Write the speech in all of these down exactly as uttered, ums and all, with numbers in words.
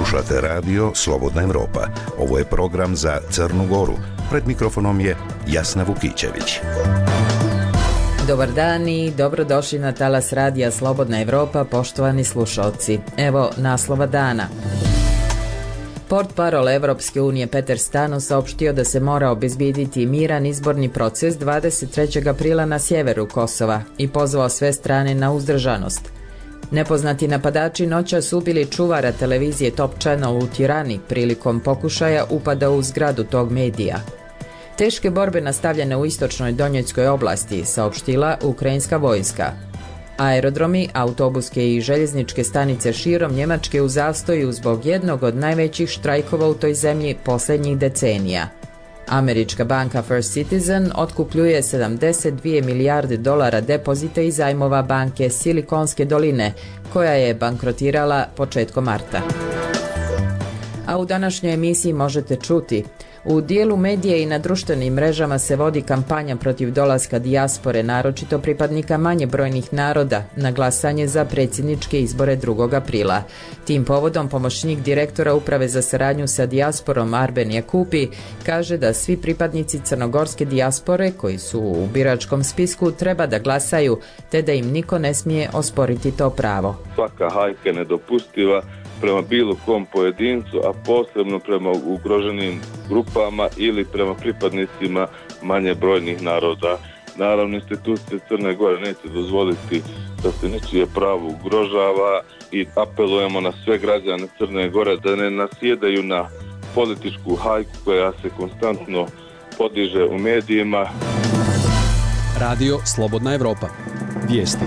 Slušate radio Slobodna Evropa. Ovo je program za Crnu Goru. Pred mikrofonom je Jasna Vukićević. Dobar dan i dobrodošli na talas radija Slobodna Evropa, poštovani slušalci. Evo naslova dana. Portparol Evropske unije Peter Stano saopštio da se mora obezbijediti miran izborni proces dvadeset trećeg aprila na sjeveru Kosova i pozvao sve strane na uzdržanost. Nepoznati napadači noćas ubili čuvara televizije Top Channel u Tirani prilikom pokušaja upada u zgradu tog medija. Teške borbe nastavljene u istočnoj Donjeckoj oblasti, saopštila ukrajinska vojska. Aerodromi, autobuske i željezničke stanice širom Njemačke u zastoju zbog jednog od najvećih štrajkova u toj zemlji posljednjih decenija. Američka banka First Citizen otkupljuje sedamdeset dvije milijarde dolara depozita i zajmova banke Silikonske doline, koja je bankrotirala početkom marta. A u današnjoj emisiji možete čuti: u dijelu medija i na društvenim mrežama se vodi kampanja protiv dolaska dijaspore, naročito pripadnika manje brojnih naroda, na glasanje za predsjedničke izbore drugog aprila. Tim povodom pomoćnik direktora Uprave za saradnju sa dijasporom Arben Jakupi kaže da svi pripadnici crnogorske dijaspore koji su u biračkom spisku treba da glasaju, te da im niko ne smije osporiti to pravo. Svaka hajka je nedopustiva prema bilo kom pojedincu, a posebno prema ugroženim grupama ili prema pripadnicima manje brojnih naroda. Naravno, institucije Crne Gore neće dozvoliti da se ničije pravo ugrožava i apelujemo na sve građane Crne Gore da ne nasjedaju na političku hajku koja se konstantno podiže u medijima. Radio Slobodna Evropa. Vijesti.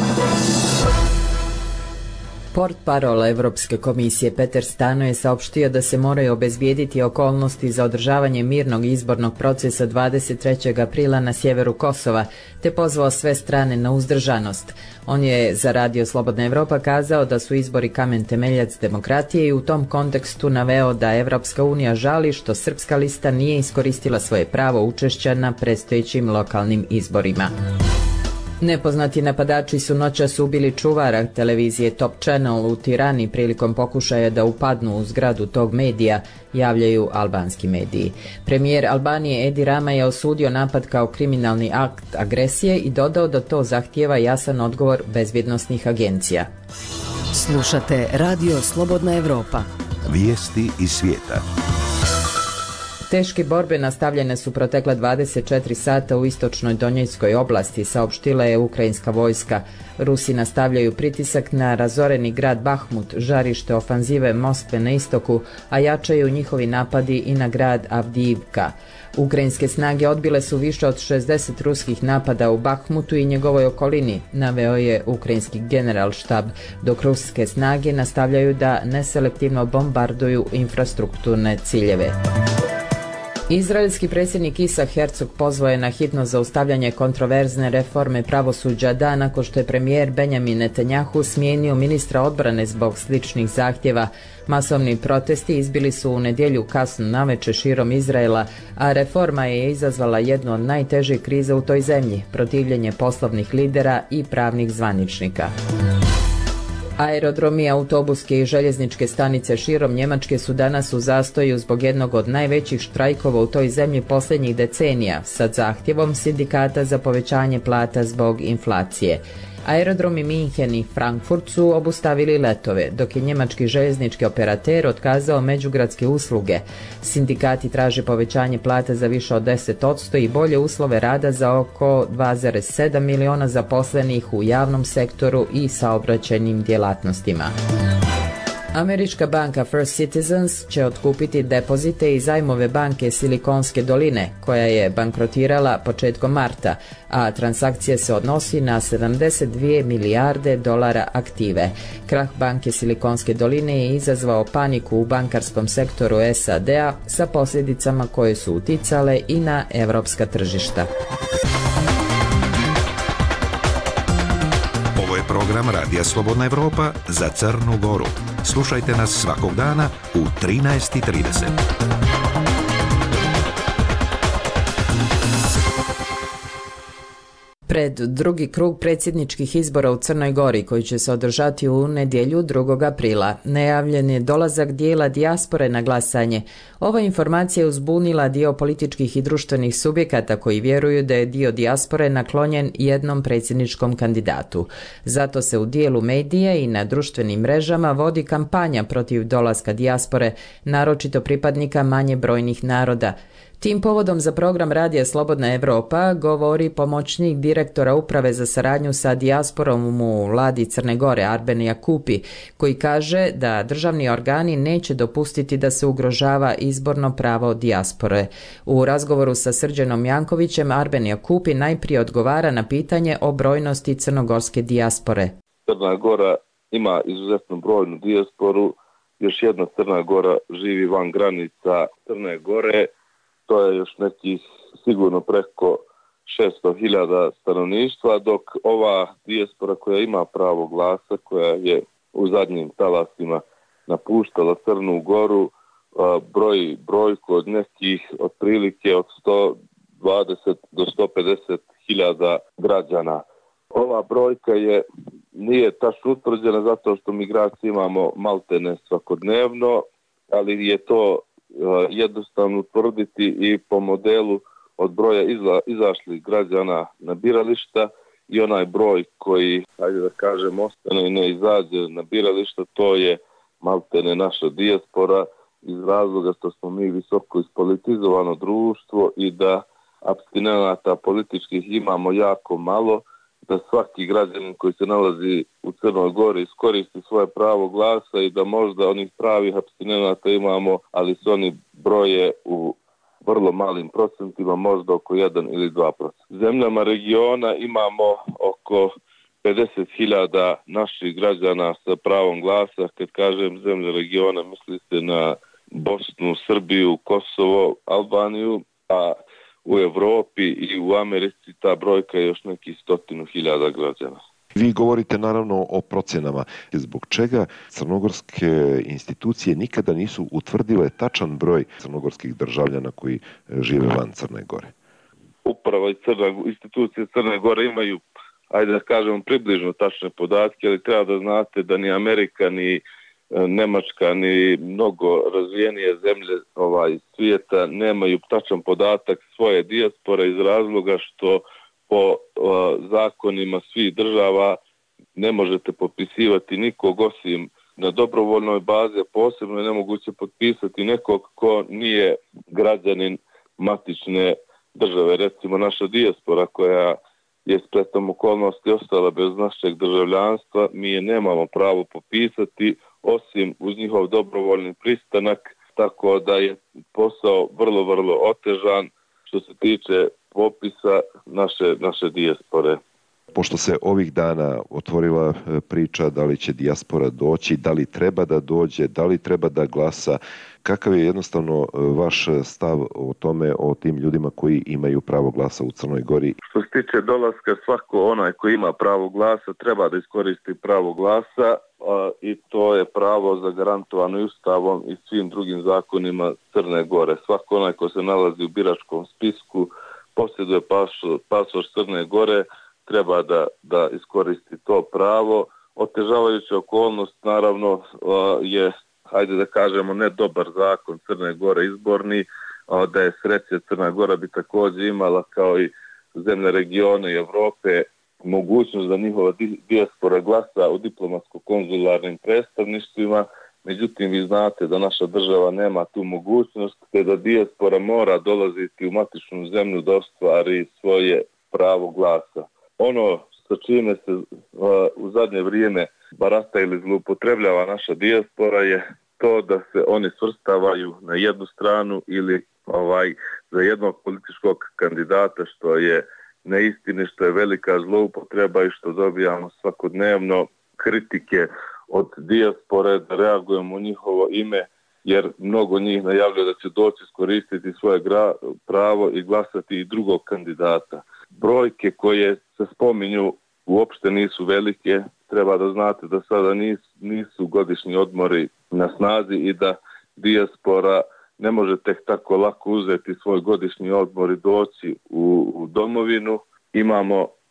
Portparol Evropske komisije Peter Stano je saopštio da se moraju obezbijediti okolnosti za održavanje mirnog izbornog procesa dvadeset trećeg aprila na sjeveru Kosova, te pozvao sve strane na uzdržanost. On je za radio Slobodna Evropa kazao da su izbori kamen temeljac demokratije i u tom kontekstu naveo da Evropska unija žali što srpska lista nije iskoristila svoje pravo učešća na predstojećim lokalnim izborima. Nepoznati napadači su noćas ubili čuvara televizije Top Channel u Tirani prilikom pokušaja da upadnu u zgradu tog medija, javljaju albanski mediji. Premijer Albanije Edi Rama je osudio napad kao kriminalni akt agresije i dodao da to zahtijeva jasan odgovor bezbjednosnih agencija. Slušate Radio Slobodna Evropa. Vijesti iz svijeta. Teške borbe nastavljene su protekla dvadeset četiri sata u istočnoj Donjeckoj oblasti, saopštila je ukrajinska vojska. Rusi nastavljaju pritisak na razoreni grad Bahmut, žarište ofanzive Moskve na istoku, a jačaju njihovi napadi i na grad Avdiivka. Ukrajinske snage odbile su više od šezdeset ruskih napada u Bahmutu i njegovoj okolini, naveo je ukrajinski generalštab, dok ruske snage nastavljaju da neselektivno bombarduju infrastrukturne ciljeve. Izraelski predsjednik Isaac Herzog pozvao je na hitno zaustavljanje kontroverzne reforme pravosuđa dan nakon što je premijer Benjamin Netanjahu smijenio ministra odbrane zbog sličnih zahtjeva. Masovni protesti izbili su u nedjelju kasno navečer širom Izraela, a reforma je izazvala jednu od najtežih kriza u toj zemlji, protivljenje poslovnih lidera i pravnih zvaničnika. Aerodromi, autobuske i željezničke stanice širom Njemačke su danas u zastoju zbog jednog od najvećih štrajkova u toj zemlji posljednjih decenija, sa zahtjevom sindikata za povećanje plata zbog inflacije. Aerodromi Minhen i Frankfurt su obustavili letove, dok je njemački željeznički operater otkazao međugradske usluge. Sindikati traže povećanje plata za više od deset posto i bolje uslove rada za oko dva zarez sedam miliona zaposlenih u javnom sektoru i saobraćajnim djelatnostima. Američka banka First Citizens će otkupiti depozite i zajmove banke Silikonske doline, koja je bankrotirala početkom marta, a transakcija se odnosi na sedamdeset dvije milijarde dolara aktive. Krah banke Silikonske doline je izazvao paniku u bankarskom sektoru S A D-a sa posljedicama koje su uticale i na evropska tržišta. Ovo je program Radija Slobodna Evropa za Crnu Goru. Slušajte nas svakog dana u trinaest i trideset. Pred drugi krug predsjedničkih izbora u Crnoj Gori, koji će se održati u nedjelju drugog aprila, najavljen je dolazak dijela dijaspore na glasanje. Ova informacija je uzbunila dio političkih i društvenih subjekata koji vjeruju da je dio dijaspore naklonjen jednom predsjedničkom kandidatu. Zato se u dijelu medija i na društvenim mrežama vodi kampanja protiv dolaska dijaspore, naročito pripadnika manje brojnih naroda. Tim povodom za program Radija Slobodna Evropa govori pomoćnik direktora Uprave za saradnju sa dijasporom u vladi Crne Gore Arben Jakupi, koji kaže da državni organi neće dopustiti da se ugrožava izborno pravo dijaspore. U razgovoru sa Srđanom Jankovićem Arben Jakupi najprije odgovara na pitanje o brojnosti crnogorske dijaspore. Crna Gora ima izuzetno brojnu dijasporu, još jedna Crna Gora živi van granica Crne Gore. To je još nekih sigurno preko šesto hiljada stanovništva, dok ova dijaspora koja ima pravo glasa, koja je u zadnjim talasima napuštala Crnu Goru, broji brojku od nekih otprilike od sto dvadeset do sto pedeset hiljada građana. Ova brojka je nije tačno utvrđena zato što migracije imamo maltene svakodnevno, ali je to jednostavno utvrditi i po modelu od broja izla, izašlih građana na birališta i onaj broj koji, ajde da kažem, ostane i ne izađe na birališta, to je maltene naša dijaspora iz razloga što smo mi visoko ispolitizovano društvo i da apstinenata političkih imamo jako malo, da svaki građanin koji se nalazi u Crnoj Gori iskoristi svoje pravo glasa i da možda onih pravih apstinenata imamo, ali su oni broje u vrlo malim procentima, možda oko jedan ili dva procenta. Zemljama regiona imamo oko pedeset hiljada naših građana sa pravom glasa. Kad kažem zemlje regiona, misli se na Bosnu, Srbiju, Kosovo, Albaniju, a u Evropi i u Americi ta brojka je još nekih stotinu hiljada građana. Vi govorite naravno o procjenama. Zbog čega crnogorske institucije nikada nisu utvrdile tačan broj crnogorskih državljana koji žive van Crne Gore? Upravo i crna, institucije Crne Gore imaju, ajde da kažemo, približno tačne podatke, ali treba da znate da ni Amerika, ni Nemačka, ni mnogo razvijenije zemlje ovaj svijeta nemaju tačan podatak svoje dijaspore iz razloga što po o, zakonima svih država ne možete popisivati nikog osim na dobrovoljnoj bazi, a posebno je nemoguće potpisati nekog ko nije građanin matične države. Recimo naša dijaspora koja je spletom okolnosti ostala bez našeg državljanstva, mi je nemamo pravo popisati osim uz njihov dobrovoljni pristanak, tako da je posao vrlo, vrlo otežan što se tiče popisa naše, naše dijaspore. Pošto se ovih dana otvorila priča da li će dijaspora doći, da li treba da dođe, da li treba da glasa, kakav je jednostavno vaš stav o tome, o tim ljudima koji imaju pravo glasa u Crnoj Gori? Što se tiče dolaska, svako onaj koji ima pravo glasa treba da iskoristi pravo glasa a, i to je pravo zagarantovano i Ustavom i svim drugim zakonima Crne Gore. Svako onaj ko se nalazi u biračkom spisku, posjeduje pasoš Crne Gore, treba da, da iskoristi to pravo. Otežavajuća okolnost naravno je, hajde da kažemo, ne dobar zakon Crne Gore izborni, da je sreće Crna Gora bi također imala kao i zemlje regiona i Evrope mogućnost da njihova dijaspora glasa u diplomatsko-konzularnim predstavništvima. Međutim, vi znate da naša država nema tu mogućnost, te da dijaspora mora dolaziti u matičnu zemlju da ostvari svoje pravo glasa. Ono sa čime se uh, u zadnje vrijeme barata ili zloupotrebljava naša dijaspora je to da se oni svrstavaju na jednu stranu ili ovaj za jednog političkog kandidata, što je neistine, što je velika zloupotreba i što dobijamo svakodnevno kritike od dijaspore da reagujemo u njihovo ime, jer mnogo njih najavljuje da će doći iskoristiti svoje gra- pravo i glasati i drugog kandidata. Brojke koje se spominju uopšte nisu velike. Treba da znate da sada nisu, nisu godišnji odmori na snazi i da dijaspora ne može tek tako lako uzeti svoj godišnji odmor i doći u, u domovinu. Imamo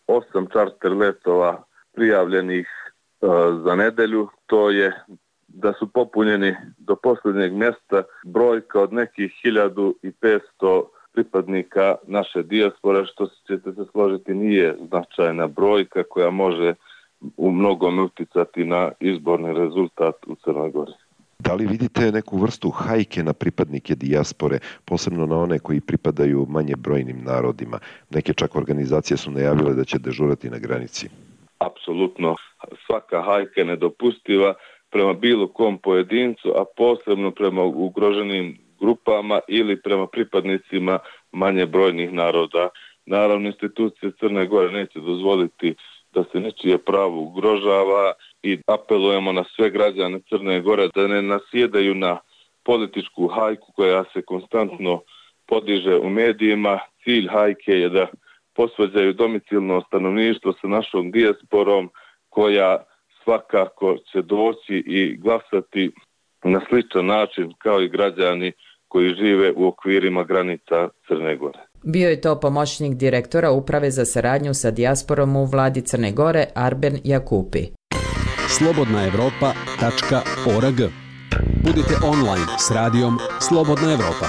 osam čarter letova prijavljenih e, za nedelju. To je da su popunjeni do posljednjeg mjesta brojka od nekih hiljadu i petsto pripadnika naše dijaspore, što ćete se složiti nije značajna brojka koja može u mnogome uticati na izborni rezultat u Crnoj Gori. Da li vidite neku vrstu hajke na pripadnike dijaspore, posebno na one koji pripadaju manje brojnim narodima? Neke čak organizacije su najavile da će dežurati na granici. Apsolutno, svaka hajka je nedopustiva prema bilo kom pojedincu, a posebno prema ugroženim grupama ili prema pripadnicima manje brojnih naroda. Naravno, institucije Crne Gore neće dozvoliti da se ničije pravo ugrožava i apelujemo na sve građane Crne Gore da ne nasjedaju na političku hajku koja se konstantno podiže u medijima. Cilj hajke je da posvađaju domicilno stanovništvo sa našom dijasporom koja svakako će doći i glasati na sličan način kao i građani koji žive u okvirima granica Crne Gore. Bio je to pomoćnik direktora Uprave za saradnju sa dijasporom u vladi Crne Gore Arben Jakupi. slobodna evropa tačka org. Budite online s radijom Slobodna Evropa.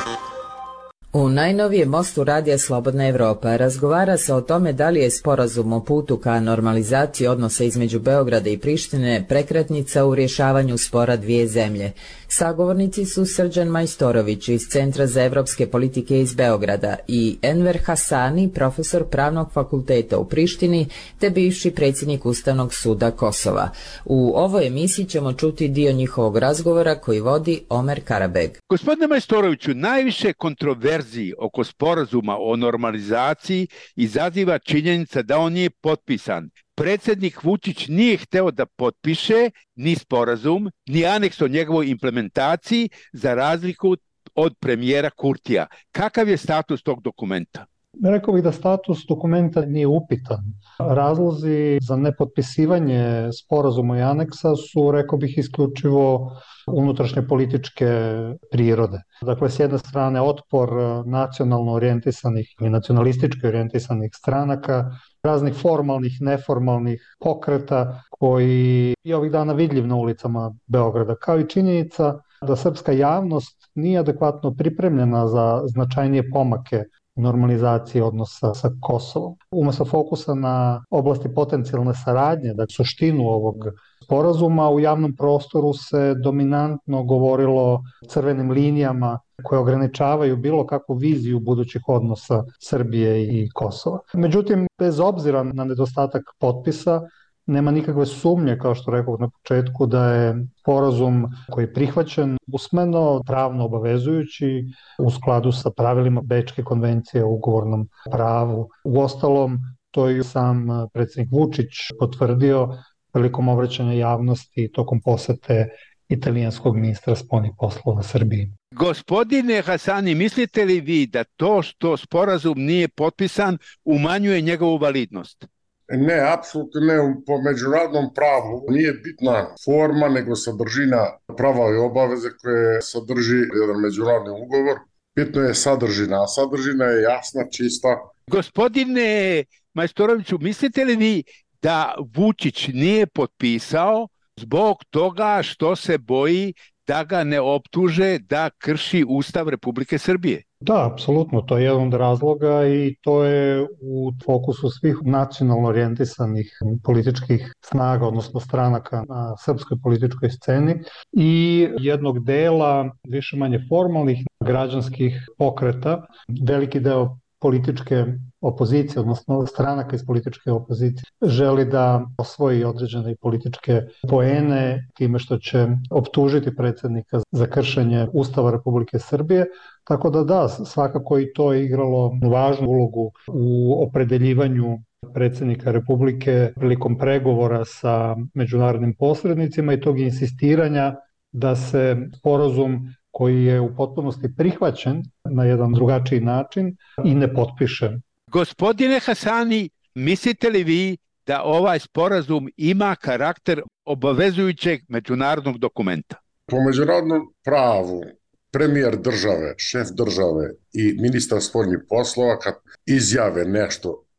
U najnovijem mostu radija Slobodna Evropa razgovara se o tome da li je sporazum o putu ka normalizaciji odnosa između Beograda i Prištine prekretnica u rješavanju spora dvije zemlje. Sagovornici su Srđan Majstorović iz Centra za evropske politike iz Beograda i Enver Hasani, profesor Pravnog fakulteta u Prištini, te bivši predsjednik Ustavnog suda Kosova. U ovoj emisiji ćemo čuti dio njihovog razgovora koji vodi Omer Karabeg. Gospodine Majstoroviću, najviše kontroverzije oko sporazuma o normalizaciji izaziva činjenica da on nije potpisan. Predsjednik Vučić nije hteo da potpiše ni sporazum, ni aneks o njegovoj implementaciji, za razliku od premijera Kurtija. Kakav je status tog dokumenta? Rekao bih da status dokumenta nije upitan. Razlozi za nepotpisivanje sporazuma i aneksa su, rekao bih, isključivo unutrašnje političke prirode. Dakle, s jedne strane otpor nacionalno orijentisanih ili nacionalistički orijentisanih stranaka, raznih formalnih, neformalnih pokreta koji je ovih dana vidljiv na ulicama Beograda, kao i činjenica da srpska javnost nije adekvatno pripremljena za značajnije pomake normalizacije odnosa sa Kosovom. Umesto fokusa na oblasti potencijalne saradnje, da suštinu ovog sporazuma, u javnom prostoru se dominantno govorilo crvenim linijama koje ograničavaju bilo kakvu viziju budućih odnosa Srbije i Kosova. Međutim, bez obzira na nedostatak potpisa, nema nikakve sumnje, kao što rekao na početku, da je sporazum koji je prihvaćen usmeno, pravno obavezujući, u skladu sa pravilima Bečke konvencije o ugovornom pravu. Uostalom, to je sam predsjednik Vučić potvrdio prilikom obraćanja javnosti tokom posete italijanskog ministra spoljnih poslova Srbiji. Gospodine Hasani, mislite li vi da to što sporazum nije potpisan umanjuje njegovu validnost? Ne, apsolutno ne. Po međunarodnom pravu nije bitna forma, nego sadržina prava i obaveze koje sadrži jedan međunarodni ugovor. Bitno je sadržina, a sadržina je jasna, čista. Gospodine Majstoroviću, mislite li vi da Vučić nije potpisao zbog toga što se boji da ga ne optuže da krši Ustav Republike Srbije? Da, apsolutno, to je jedan od razloga i to je u fokusu svih nacionalno orijentisanih političkih snaga, odnosno stranaka na srpskoj političkoj sceni i jednog dela više manje formalnih građanskih pokreta. Veliki deo političke opozicije, odnosno stranaka iz političke opozicije, želi da osvoji određene političke poene time što će optužiti predsjednika za kršenje Ustava Republike Srbije. Tako da da, svakako i to je igralo važnu ulogu u opredeljivanju predsjednika Republike prilikom pregovora sa međunarodnim posrednicima i tog insistiranja da se sporazum koji je u potpunosti prihvaćen na jedan drugačiji način i ne potpiše. Gospodine Hasani, mislite li vi da ovaj sporazum ima karakter obavezujućeg međunarodnog dokumenta? Po međunarodnom pravu premijer države, šef države i ministar spoljnih poslova kad izjave nešto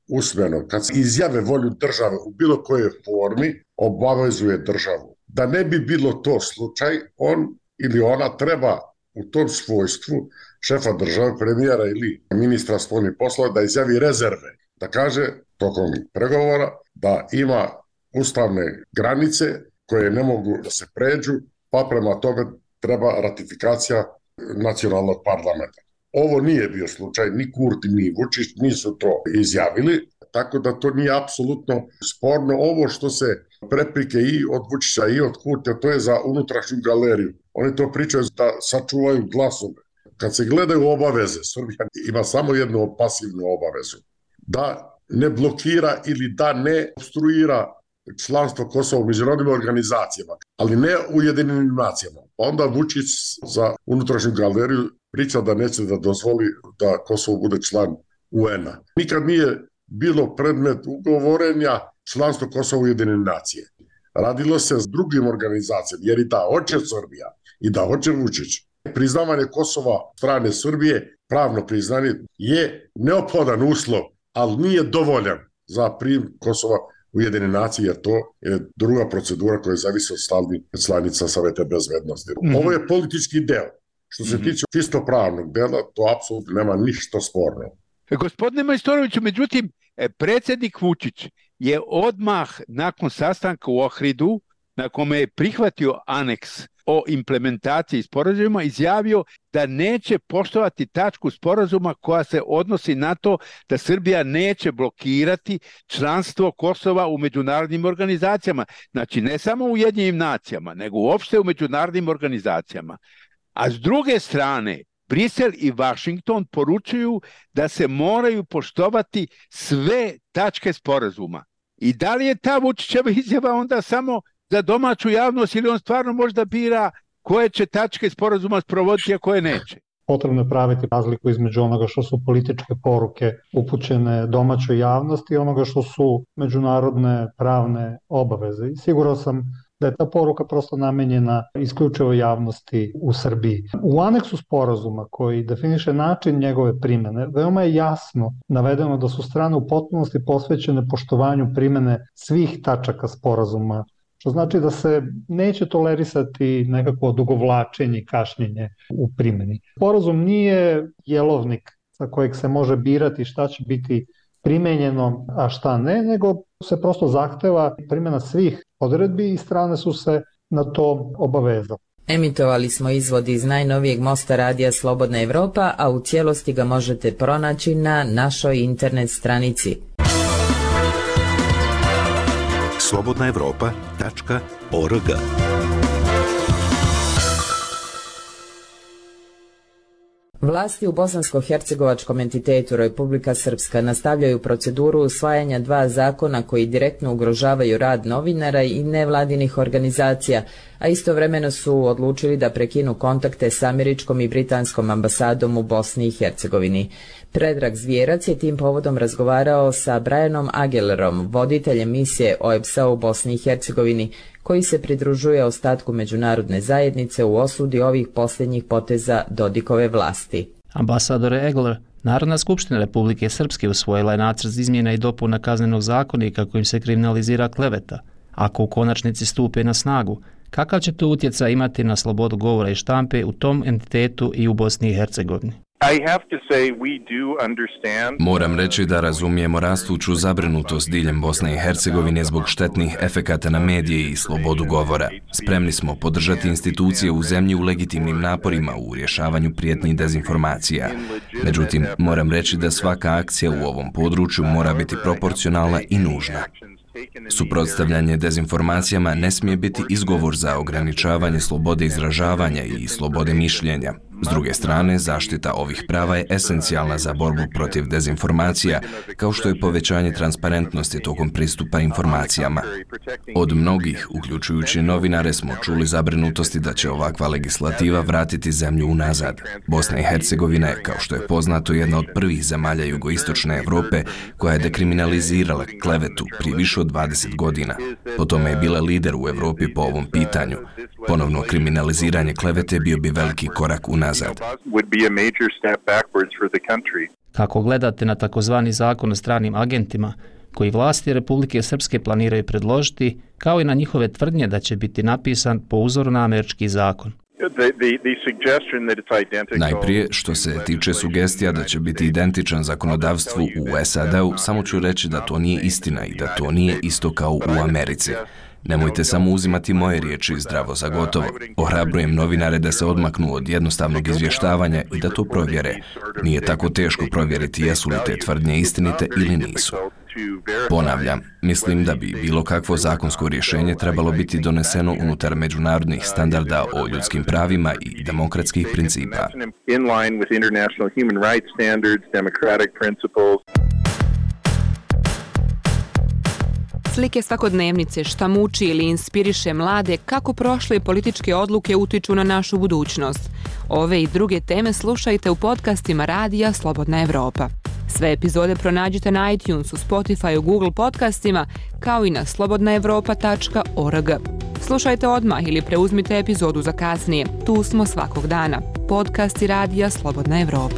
usmeno, kad se izjave volju države u bilo kojoj formi, obavezuje državu. Da ne bi bilo to slučaj, on ili ona treba u tom svojstvu šefa države, premijera ili ministra spoljnih poslova da izjavi rezerve, da kaže tokom pregovora da ima ustavne granice koje ne mogu da se pređu, pa prema tome treba ratifikacija nacionalnog parlamenta. Ovo nije bio slučaj, ni Kurti, ni Vučić nisu to izjavili, tako da to nije apsolutno sporno. Ovo što se preprike i od Vučića i od Kurtija, to je za unutrašnju galeriju. Oni to pričaju da sačuvaju glasove. Kad se gledaju obaveze, Srbija ima samo jednu pasivnu obavezu. Da ne blokira ili da ne obstruira članstvo Kosova u međunarodnim organizacijama, ali ne u Ujedinjenim nacijama. Onda Vučić za unutrašnju galeriju priča da neće da dozvoli da Kosovo bude član U N A. Nikad nije bilo predmet ugovorenja članstvo Kosova u Ujedinjene nacije. Radilo se s drugim organizacijama, jer i da hoće Srbija i da hoće Vučić. Priznavanje Kosova strane Srbije, pravno priznanje, je neophodan uslov, ali nije dovoljan za prim Kosova u Ujedinjene nacije, jer to je druga procedura koja zavisi od stalnih članica Saveta bezbednosti. Mm-hmm. Ovo je politički deo. Što se mm-hmm. tiče čisto pravnog dela, to apsolutno nema ništa sporno. Gospodine Majstoroviću, međutim, predsjednik Vučić je odmah nakon sastanka u Ohridu, na kome je prihvatio aneks o implementaciji sporazuma, izjavio da neće poštovati tačku sporazuma koja se odnosi na to da Srbija neće blokirati članstvo Kosova u međunarodnim organizacijama. Znači, ne samo u Ujedinjenim nacijama, nego uopšte u međunarodnim organizacijama. A s druge strane, Brisel i Washington poručuju da se moraju poštovati sve tačke sporazuma. I da li je ta Vučićeva izjava onda samo za domaću javnost ili on stvarno možda bira koje će tačke sporazuma sprovoditi, a koje neće? Potrebno je praviti razliku između onoga što su političke poruke upućene domaćoj javnosti i onoga što su međunarodne pravne obaveze. I siguran sam da je ta poruka prosto namenjena isključivo javnosti u Srbiji. U aneksu sporazuma koji definiše način njegove primene, veoma je jasno navedeno da su strane u potpunosti posvećene poštovanju primene svih tačaka sporazuma, što znači da se neće tolerisati nekako odugovlačenje i kašnjenje u primeni. Sporazum nije jelovnik sa kojeg se može birati šta će biti primenjeno, a šta ne, nego se prosto zahteva primjena svih odredbi i strane su se na to obavezale. Emitovali smo izvod iz najnovijeg mosta radija Slobodna Evropa, a u cijelosti ga možete pronaći na našoj internet stranici. slobodna evropa tačka org. Vlasti u bosansko-hercegovačkom entitetu Republika Srpska nastavljaju proceduru usvajanja dva zakona koji direktno ugrožavaju rad novinara i nevladinih organizacija, a istovremeno su odlučili da prekinu kontakte s američkom i britanskom ambasadom u Bosni i Hercegovini. Predrag Zvijerac je tim povodom razgovarao sa Brianom Agelerom, voditeljem misije O E B S-a u Bosni i Hercegovini, koji se pridružuje ostatku međunarodne zajednice u osudi ovih posljednjih poteza Dodikove vlasti. Ambasadore Egler, Narodna skupština Republike Srpske usvojila je nacrt izmjena i dopuna kaznenog zakonika kojim se kriminalizira kleveta. Ako u konačnici stupe na snagu, kakav će to utjecaj imati na slobodu govora i štampe u tom entitetu i u Bosni i Hercegovini? Moram reći da razumijemo rastuću zabrinutost diljem Bosne i Hercegovine zbog štetnih efekata na medije i slobodu govora. Spremni smo podržati institucije u zemlji u legitimnim naporima u rješavanju prijetnji dezinformacija. Međutim, moram reći da svaka akcija u ovom području mora biti proporcionalna i nužna. Suprotstavljanje dezinformacijama ne smije biti izgovor za ograničavanje slobode izražavanja i slobode mišljenja. S druge strane, zaštita ovih prava je esencijalna za borbu protiv dezinformacija, kao što je povećanje transparentnosti tokom pristupa informacijama. Od mnogih, uključujući novinare, smo čuli zabrinutosti da će ovakva legislativa vratiti zemlju unazad. Bosna i Hercegovina je, kao što je poznato, jedna od prvih zemalja jugoistočne Evrope koja je dekriminalizirala klevetu prije više od dvadeset godina. Po tome je bila lider u Evropi po ovom pitanju. Ponovno kriminaliziranje klevete bio bi veliki korak unazad. Kako gledate na takozvani zakon o stranim agentima, koji vlasti Republike Srpske planiraju predložiti, kao i na njihove tvrdnje da će biti napisan po uzoru na američki zakon? Najprije, što se tiče sugestija da će biti identičan zakonodavstvu u S A D-u, samo ću reći da to nije istina i da to nije isto kao u Americi. Nemojte samo uzimati moje riječi zdravo za gotovo. Ohrabrujem novinare da se odmaknu od jednostavnog izvještavanja i da to provjere. Nije tako teško provjeriti jesu li te tvrdnje istinite ili nisu. Ponavljam, mislim da bi bilo kakvo zakonsko rješenje trebalo biti doneseno unutar međunarodnih standarda o ljudskim pravima i demokratskih principa. Slike svakodnevnice, šta muči ili inspiriše mlade, kako prošle političke odluke utiču na našu budućnost. Ove i druge teme slušajte u podcastima Radija Slobodna Evropa. Sve epizode pronađite na iTunesu, Spotify, Google podcastima, kao i na slobodna evropa tačka org. Slušajte odmah ili preuzmite epizodu za kasnije. Tu smo svakog dana. Podcasti Radija Slobodna Evropa.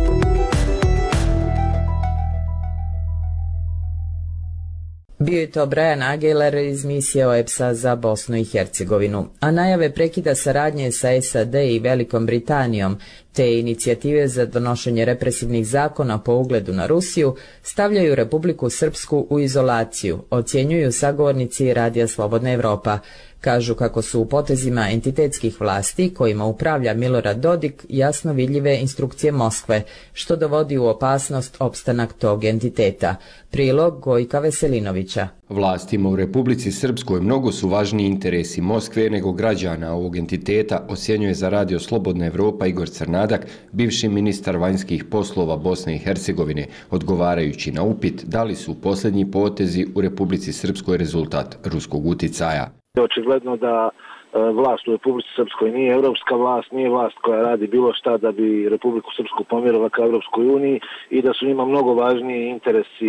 Bio je to Brian Aguilar iz misije O E B S-a za Bosnu i Hercegovinu, a najave prekida saradnje sa S A D i Velikom Britanijom te inicijative za donošenje represivnih zakona po ugledu na Rusiju stavljaju Republiku Srpsku u izolaciju, ocjenjuju sagovornici Radija Slobodna Evropa. Kažu kako su u potezima entitetskih vlasti kojima upravlja Milorad Dodik jasno vidljive instrukcije Moskve, što dovodi u opasnost opstanak tog entiteta. Prilog Gojka Veselinovića. Vlastima u Republici Srpskoj mnogo su važniji interesi Moskve nego građana ovog entiteta, ocjenjuje za Radio Slobodna Evropa Igor Crnadak, bivši ministar vanjskih poslova Bosne i Hercegovine, odgovarajući na upit da li su posljednji potezi u Republici Srpskoj rezultat ruskog uticaja. Očigledno da vlast u Republici Srpskoj nije europska vlast, nije vlast koja radi bilo šta da bi Republiku Srpsku pomjerila ka Europskoj uniji i da su njima mnogo važniji interesi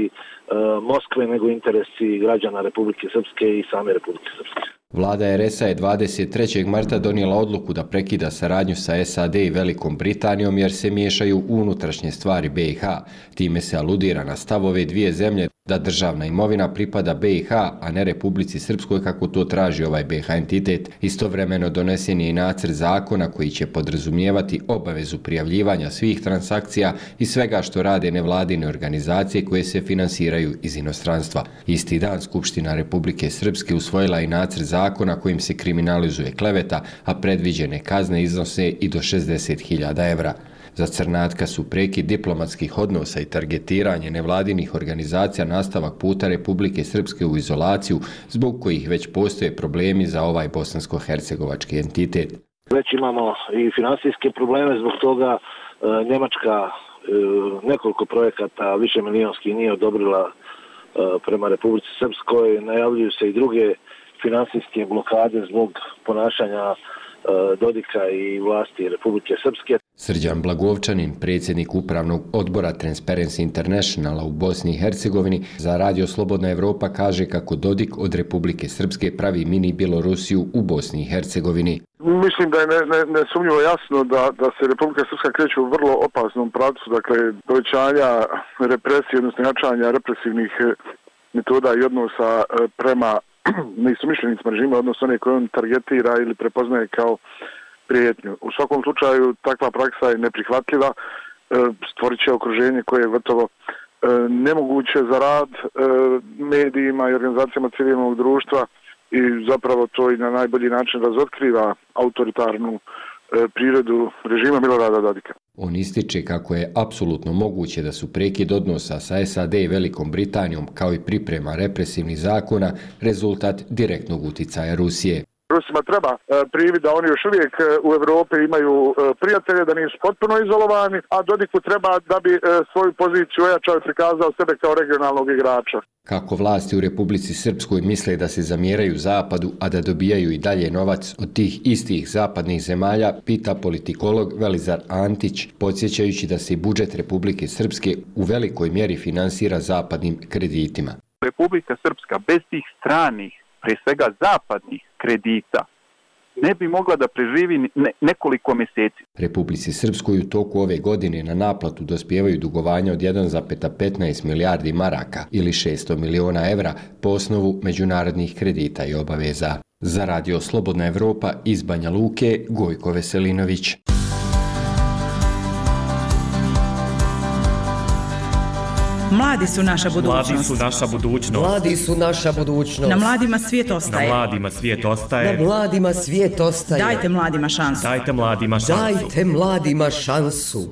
Moskve nego interesi građana Republike Srpske i same Republike Srpske. Vlada R S A je dvadeset trećeg marta donijela odluku da prekida saradnju sa S A D i Velikom Britanijom jer se miješaju u unutrašnje stvari B i H. Time se aludira na stavove dvije zemlje da državna imovina pripada B i H, a ne Republici Srpskoj kako to traži ovaj B i H entitet. Istovremeno donesen je i nacrt zakona koji će podrazumijevati obavezu prijavljivanja svih transakcija i svega što rade nevladine organizacije koje se finansiraju iz inostranstva. Isti dan Skupština Republike Srpske usvojila i nacrt zakona kojim se kriminalizuje kleveta, a predviđene kazne iznose i do šezdeset hiljada evra. Za Crnatka su prekid diplomatskih odnosa i targetiranje nevladinih organizacija nastavak puta Republike Srpske u izolaciju, zbog kojih već postoje problemi za ovaj bosansko-hercegovački entitet. Već imamo i finansijske probleme, zbog toga Njemačka nekoliko projekata više milijonskih nije odobrila prema Republici Srpskoj. Najavljuju se i druge finansijske blokade zbog ponašanja Dodika i vlasti Republike Srpske. Srđan Blagovčanin, predsjednik upravnog odbora Transparency Internationala u Bosni i Hercegovini, za Radio Slobodna Evropa kaže kako Dodik od Republike Srpske pravi mini Bjelorusiju u Bosni i Hercegovini. Mislim da je nesumnjivo ne, ne jasno da, da se Republika Srpska kreće u vrlo opasnom pravcu, dakle povećanja represije, odnosno jačanja represivnih metoda i odnosa prema neistomišljenicima režima, odnosno one koje on targetira ili prepoznaje kao prijetnju. U svakom slučaju takva praksa je neprihvatljiva, stvorit će okruženje koje je gotovo nemoguće za rad medijima i organizacijama civilnog društva i zapravo to i na najbolji način razotkriva autoritarnu prirodu režima Milorada Dodika. On ističe kako je apsolutno moguće da su prekid odnosa sa S A D i Velikom Britanijom kao i priprema represivnih zakona rezultat direktnog uticaja Rusije. Rusima treba privid da oni još uvijek u Evropi imaju prijatelje, da nisu potpuno izolovani, a Dodiku treba da bi svoju poziciju ojačao i prikazao sebe kao regionalnog igrača. Kako vlasti u Republici Srpskoj misle da se zamjeraju Zapadu, a da dobijaju i dalje novac od tih istih zapadnih zemalja, pita politikolog Velizar Antić, podsjećajući da se i budžet Republike Srpske u velikoj mjeri finansira zapadnim kreditima. Republika Srpska bez tih stranih, pre svega zapadnih kredita, ne bi mogla da preživi ne, nekoliko mjeseci. Republici Srpskoj u toku ove godine na naplatu dospijevaju dugovanja od jedan zarez petnaest milijardi maraka ili šesto miliona evra po osnovu međunarodnih kredita i obaveza. Za Radio Slobodna Evropa iz Banja Luke, Gojko Veselinović. Mladi su naša budućnost. Mladi su naša budućnost. Mladi su naša budućnost. Na mladima svijet ostaje. Na mladima svijet ostaje. Na mladima svijet ostaje. Dajte mladima šansu. Dajte mladima šansu. Dajte mladima šansu.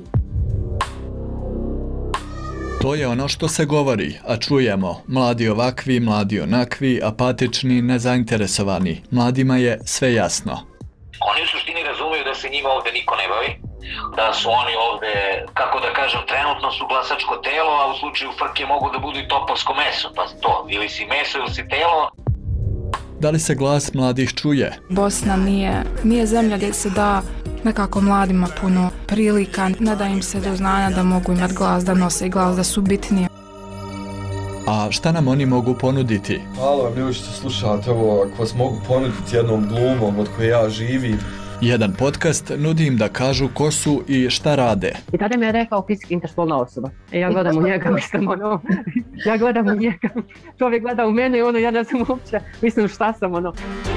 To je ono što se govori, a čujemo. Mladi ovakvi, mladi onakvi, apatični, nezainteresovani. Mladima je sve jasno. Oni u suštini razumiju da se njima ovdje niko ne bavi, da su oni ovdje, kako da kažem, trenutno su glasačko telo, a u slučaju frke mogu da budu i topovsko meso, pa to, ili si meso ili si telo. Da li se glas mladih čuje? Bosna nije, nije zemlja gdje se da nekako mladima puno prilika, ne da im se do znanja da mogu imati glas, da nose glas, da su bitniji. A šta nam oni mogu ponuditi? Halo, ljudi što slušate ovo, ako vas mogu ponuditi jednom glumom od koje ja živim. Jedan podcast nudi im da kažu ko su i šta rade. I tada mi je rekao fizički interspolna osoba. E ja gledam u njega, mislim, ono, ja gledam u njega, čovjek gleda u mene i ono, ja ne znam uopće, mislim šta sam, ono.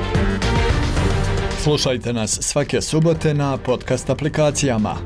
Slušajte nas svake subote na podcast aplikacijama.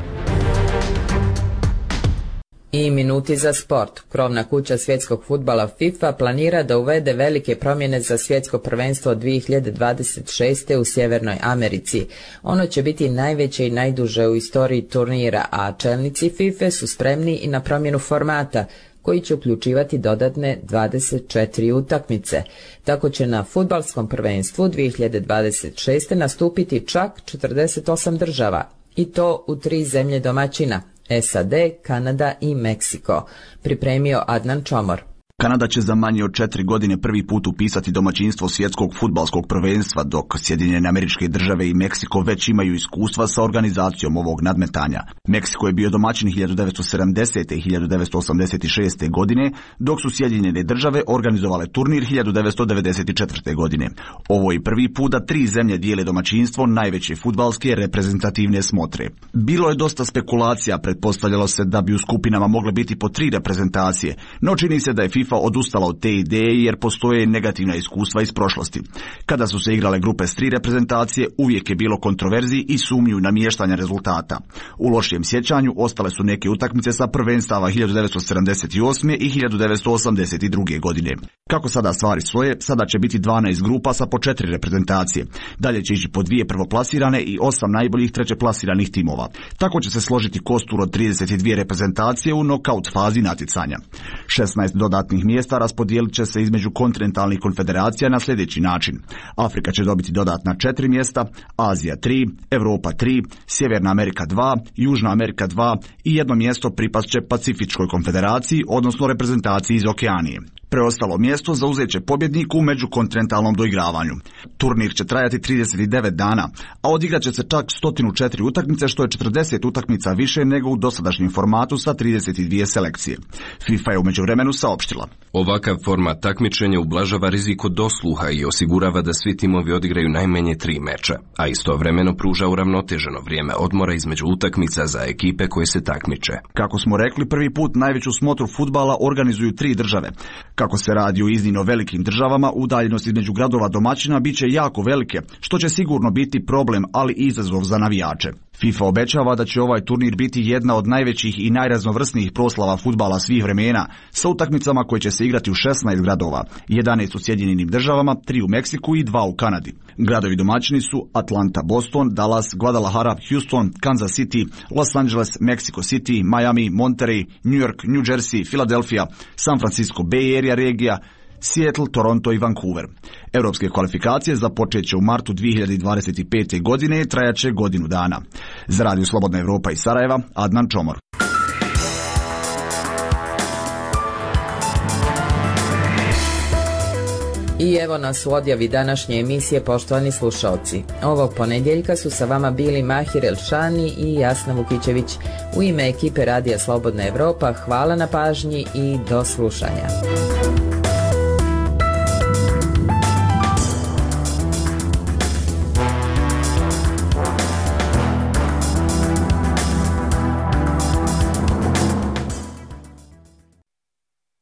I minuti za sport. Krovna kuća svjetskog fudbala FIFA planira da uvede velike promjene za svjetsko prvenstvo dvije hiljade dvadeset šeste u Sjevernoj Americi. Ono će biti najveće i najduže u istoriji turnira, a čelnici FIFA su spremni i na promjenu formata, koji će uključivati dodatne dvadeset četiri utakmice. Tako će na fudbalskom prvenstvu dvije hiljade dvadeset šeste nastupiti čak četrdeset osam država, i to u tri zemlje domaćina, S A D, Kanada i Meksiko, pripremio Adnan Čomor. Kanada će za manje od četiri godine prvi put upisati domaćinstvo svjetskog fudbalskog prvenstva, dok Sjedinjene Američke Države i Meksiko već imaju iskustva sa organizacijom ovog nadmetanja. Meksiko je bio domaćin hiljadu devetsto sedamdesete i hiljadu devetsto osamdeset šeste godine, dok su Sjedinjene Države organizovale turnir hiljadu devetsto devedeset četvrte godine. Ovo je prvi put da tri zemlje dijele domaćinstvo najveće fudbalske reprezentativne smotre. Bilo je dosta spekulacija, pretpostavljalo se da bi u skupinama mogle biti po tri reprezentacije, no čini se da je FIFA odustala od te ideje jer postoje negativna iskustva iz prošlosti. Kada su se igrale grupe s tri reprezentacije, uvijek je bilo kontroverziji i sumnju na mještanje rezultata. U lošijem sjećanju ostale su neke utakmice sa prvenstava hiljadu devetsto sedamdeset osme i hiljadu devetsto osamdeset druge godine. Kako sada stvari stoje, sada će biti dvanaest grupa sa po četiri reprezentacije. Dalje će ići po dvije prvoplasirane i osam najboljih trećeplasiranih timova. Tako će se složiti kostur od trideset dvije reprezentacije u nokaut fazi natjecanja. šesnaest dodatnih mjesta raspodijelit će se između kontinentalnih konfederacija na sljedeći način. Afrika će dobiti dodatna četiri mjesta, Azija tri, Europa tri, Sjeverna Amerika dva, Južna Amerika dva i jedno mjesto pripast će Pacifičkoj konfederaciji, odnosno reprezentaciji iz Okeanije. Preostalo mjesto zauzet će pobjednik u međukontinentalnom doigravanju. Turnir će trajati trideset devet dana, a odigrat će se čak sto četiri utakmice, što je četrdeset utakmica više nego u dosadašnjem formatu sa trideset dvije selekcije. FIFA je u međuvremenu saopštila: ovakav format takmičenja ublažava rizik od dosluha i osigurava da svi timovi odigraju najmanje tri meča, a istovremeno pruža uravnoteženo vrijeme odmora između utakmica za ekipe koje se takmiče. Kako smo rekli, prvi put najveću smotru fudbala organizuju tri države. Kako se radi o iznimno velikim državama, udaljenost između gradova domaćina bit će jako velike, što će sigurno biti problem, ali i izazov za navijače. FIFA obećava da će ovaj turnir biti jedna od najvećih i najraznovrsnijih proslava fudbala svih vremena, sa utakmicama koje će se igrati u šesnaest gradova, jedanaest u Sjedinjenim Državama, tri u Meksiku i dva u Kanadi. Gradovi domaćini su Atlanta, Boston, Dallas, Guadalajara, Houston, Kansas City, Los Angeles, Mexico City, Miami, Monterey, New York, New Jersey, Philadelphia, San Francisco Bay Area regija, Seattle, Toronto i Vancouver. Europske kvalifikacije započet će u martu dvije hiljade dvadeset pete. godine i trajaće godinu dana. Za Radio Slobodna Evropa iz Sarajeva, Adnan Čomor. I evo nas u odjavi današnje emisije, poštovani slušalci. Ovog ponedjeljka su sa vama bili Mahir Elšani i Jasna Vukićević. U ime ekipe Radija Slobodna Evropa, hvala na pažnji i do slušanja.